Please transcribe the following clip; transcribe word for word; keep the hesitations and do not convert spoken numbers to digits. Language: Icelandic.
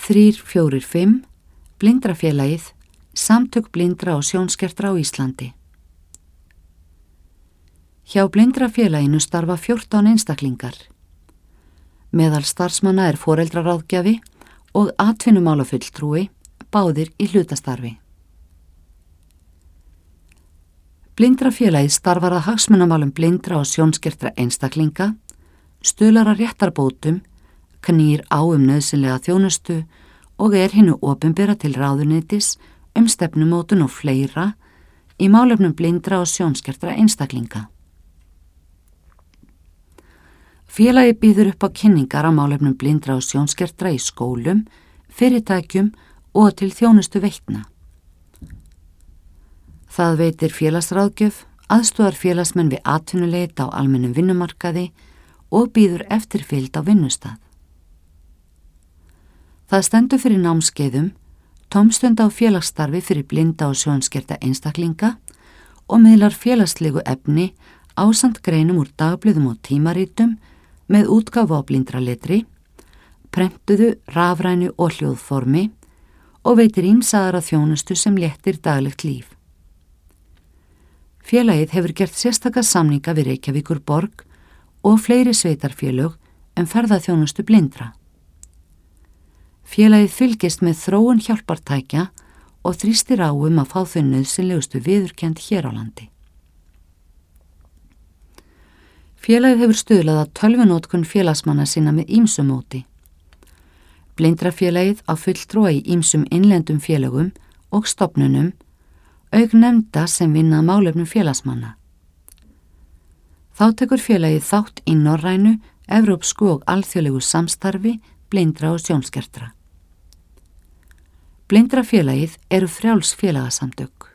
þrír fjórir fimm Blindrafélagið, Samtök blindra og sjónskertra á Íslandi. Hjá Blindrafélaginu starfa fjórtán einstaklingar. Meðal starfsmanna er foreldraráðgjafi og atvinnumálafulltrúi, báðir í hlutastarfi. Blindrafélagið starfar að hagsmunamálum blindra og sjónskertra einstaklinga, stuðlar að réttarbótum, knýr á um nauðsynlega þjónustu og er hinu opinbera til ráðuneytis um stefnumótun og fleira í málefnum blindra og sjónskertra einstaklinga. Félagið býður upp á kynningar á málefnum blindra og sjónskertra í skólum, fyrirtækjum og til þjónustu veitna. Það veitir félagsráðgjöf, aðstoðar félagsmenn við atvinnuleit á almennum vinnumarkaði og býður eftirfylgd á vinnustað. Það stendur fyrir námskeiðum, tómstund á félagsstarfi fyrir blinda og sjónskerta einstaklinga og miðlar félagslegu efni ásamt greinum úr dagblöðum og tímarítum með útgáfu á blindraletri, prentuðu, rafrænu og hljóðformi og veitir ýmsaðara þjónustu sem léttir daglegt líf. Félagið hefur gert sérstaka samninga við Reykjavíkur borg og fleiri sveitarfélög um ferðaþjónustu blindra. Félagið fylgist með þróun hjálpartækja og þrýstir á um að fá þau nauðsynlegustu viðurkennd hér á landi. Félagið hefur stuðlað að tölvunotkun félagsmanna sinna með ýmsu móti. Blindrafélagið á fulltrúa í ýmsum innlendum félögum og stofnunum, auk nefnda sem vinna að málefnum félagsmanna. Þá tekur félagið þátt í norrænu, evrópsku og alþjóðlegu samstarfi blindra og sjónskertra. Blindrafélagið eru frjáls félagasamtök.